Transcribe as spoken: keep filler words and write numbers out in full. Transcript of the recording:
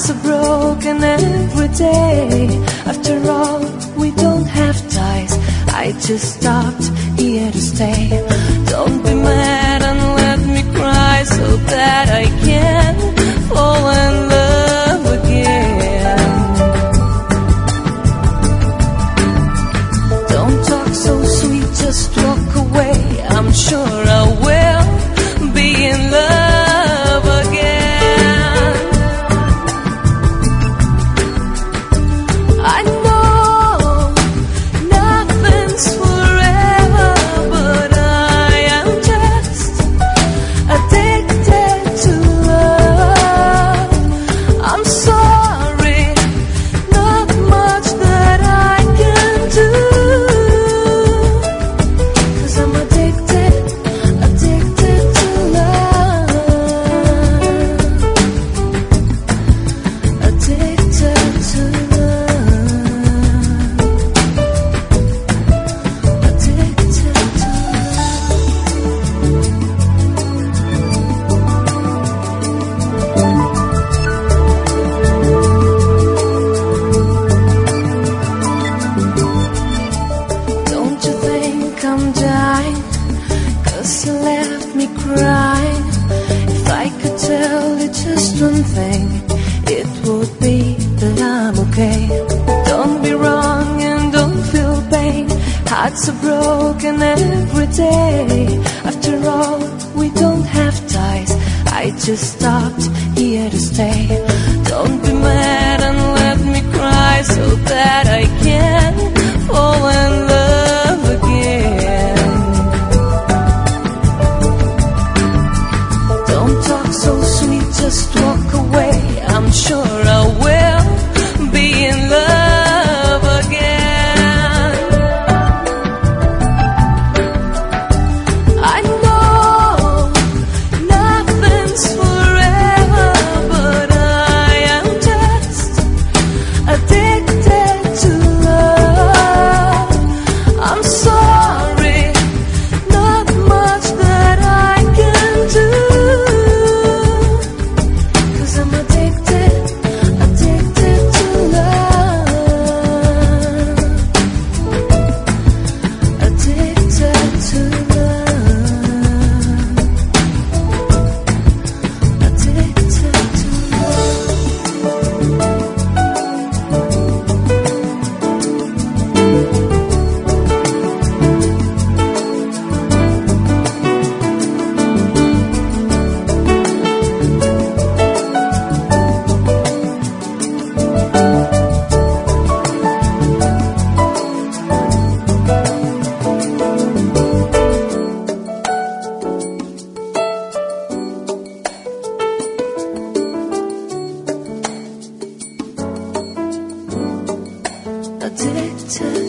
Hearts are broken every day. After all, we don't have ties. I just stopped here to stay. Don't be mad and let me cry so that I can fall in love again. Don't talk so sweet, just walk away. I'm sure I will be in love again. I know nothing's forever, but I am just addicted to love. I'm sorry, not much that I can do, 'cause I'm addicted, addicted to love. Addicted to love. Addicted to Don't you think I'm dying? 'Cause you left me crying. If I could tell you just one thing, it would be that I'm okay. Don't be wrong and don't feel pain. Hearts are broken every day. After all, we don't have ties. I just stopped here to stay. Don't be mad and let me cry so that I can fall in love again. Don't talk so sweet, just walk away. I'm sure I will be in love again. I know nothing's forever, but I am just addicted to love. I'm sorry, not much that I can do, 'cause I'm addicted, addicted to love. Addicted to love. Addicted to addicted.